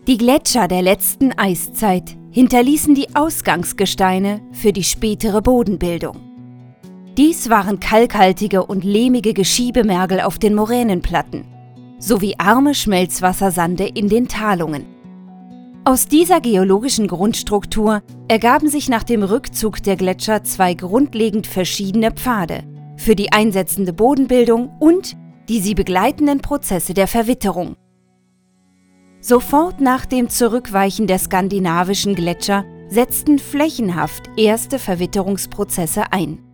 Die Gletscher der letzten Eiszeit hinterließen die Ausgangsgesteine für die spätere Bodenbildung. Dies waren kalkhaltige und lehmige Geschiebemergel auf den Moränenplatten sowie arme Schmelzwassersande in den Talungen. Aus dieser geologischen Grundstruktur ergaben sich nach dem Rückzug der Gletscher zwei grundlegend verschiedene Pfade für die einsetzende Bodenbildung und die sie begleitenden Prozesse der Verwitterung. Sofort nach dem Zurückweichen der skandinavischen Gletscher setzten flächenhaft erste Verwitterungsprozesse ein.